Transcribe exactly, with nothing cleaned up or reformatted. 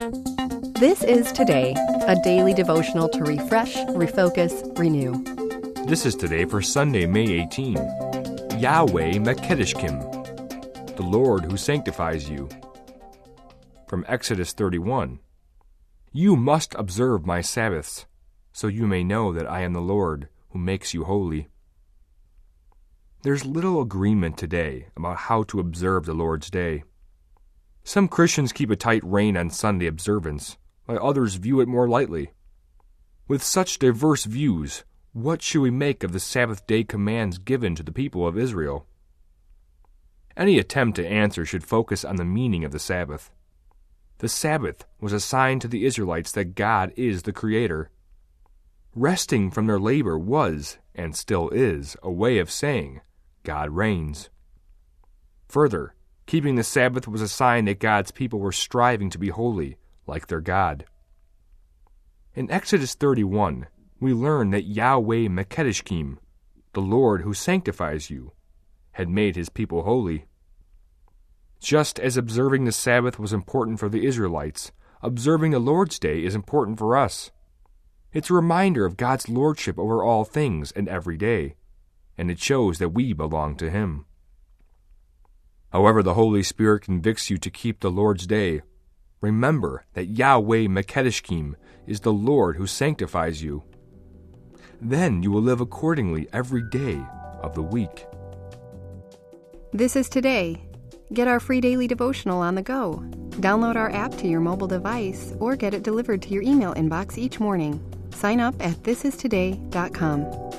This is Today, a daily devotional to refresh, refocus, renew. This is Today for Sunday, May eighteenth. Yahweh Mekadeshkim, the Lord who sanctifies you. From Exodus thirty-one. You must observe my Sabbaths, so you may know that I am the Lord who makes you holy. There's little agreement today about how to observe the Lord's Day. Some Christians keep a tight rein on Sunday observance, while others view it more lightly. With such diverse views, what should we make of the Sabbath day commands given to the people of Israel? Any attempt to answer should focus on the meaning of the Sabbath. The Sabbath was a sign to the Israelites that God is the Creator. Resting from their labor was, and still is, a way of saying, God reigns. Further, keeping the Sabbath was a sign that God's people were striving to be holy, like their God. In Exodus thirty-one, we learn that Yahweh Mekadeshkim, the Lord who sanctifies you, had made his people holy. Just as observing the Sabbath was important for the Israelites, observing the Lord's Day is important for us. It's a reminder of God's lordship over all things and every day, and it shows that we belong to him. However the Holy Spirit convicts you to keep the Lord's Day, remember that Yahweh Mekadeshkim is the Lord who sanctifies you. Then you will live accordingly every day of the week. This is Today. Get our free daily devotional on the go. Download our app to your mobile device or get it delivered to your email inbox each morning. Sign up at this is today dot com.